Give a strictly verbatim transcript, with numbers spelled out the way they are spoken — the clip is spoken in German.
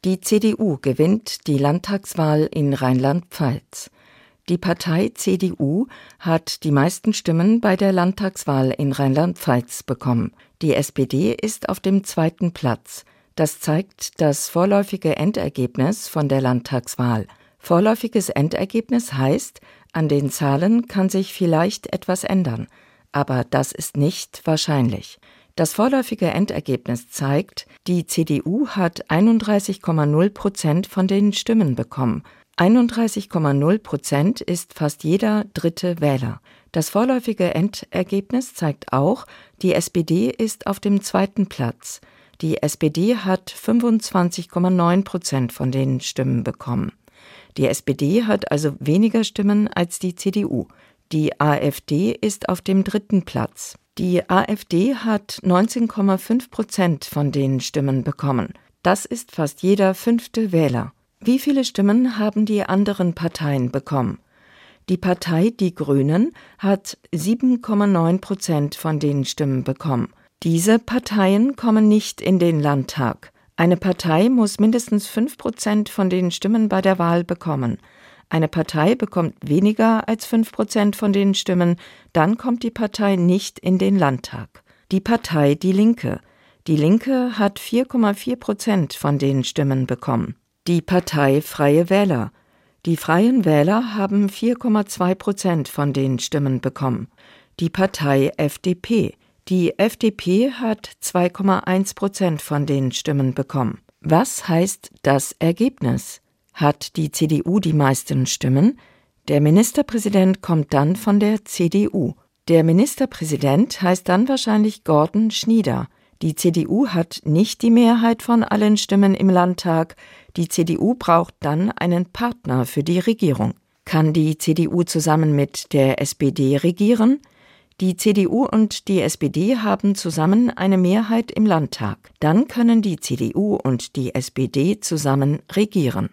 Die C D U gewinnt die Landtagswahl in Rheinland-Pfalz. Die Partei C D U hat die meisten Stimmen bei der Landtagswahl in Rheinland-Pfalz bekommen. Die S P D ist auf dem zweiten Platz. Das zeigt das vorläufige Endergebnis von der Landtagswahl. Vorläufiges Endergebnis heißt, an den Zahlen kann sich vielleicht etwas ändern, aber das ist nicht wahrscheinlich. Das vorläufige Endergebnis zeigt, die C D U hat einunddreißig Komma null Prozent von den Stimmen bekommen. einunddreißig Komma null Prozent ist fast jeder dritte Wähler. Das vorläufige Endergebnis zeigt auch, die S P D ist auf dem zweiten Platz. Die S P D hat fünfundzwanzig Komma neun Prozent von den Stimmen bekommen. Die S P D hat also weniger Stimmen als die C D U. Die AfD ist auf dem dritten Platz. Die AfD hat neunzehn Komma fünf Prozent von den Stimmen bekommen. Das ist fast jeder fünfte Wähler. Wie viele Stimmen haben die anderen Parteien bekommen? Die Partei Die Grünen hat sieben Komma neun Prozent von den Stimmen bekommen. Diese Parteien kommen nicht in den Landtag. Eine Partei muss mindestens fünf Prozent von den Stimmen bei der Wahl bekommen. Eine Partei bekommt weniger als fünf Prozent von den Stimmen, dann kommt die Partei nicht in den Landtag. Die Partei Die Linke. Die Linke hat vier Komma vier Prozent von den Stimmen bekommen. Die Partei Freie Wähler. Die Freien Wähler haben vier Komma zwei Prozent von den Stimmen bekommen. Die Partei F D P. Die F D P hat zwei Komma eins Prozent von den Stimmen bekommen. Was heißt das Ergebnis? Hat die C D U die meisten Stimmen? Der Ministerpräsident kommt dann von der C D U. Der Ministerpräsident heißt dann wahrscheinlich Gordon Schnieder. Die C D U hat nicht die Mehrheit von allen Stimmen im Landtag. Die C D U braucht dann einen Partner für die Regierung. Kann die C D U zusammen mit der S P D regieren? Die C D U und die S P D haben zusammen eine Mehrheit im Landtag. Dann können die C D U und die S P D zusammen regieren.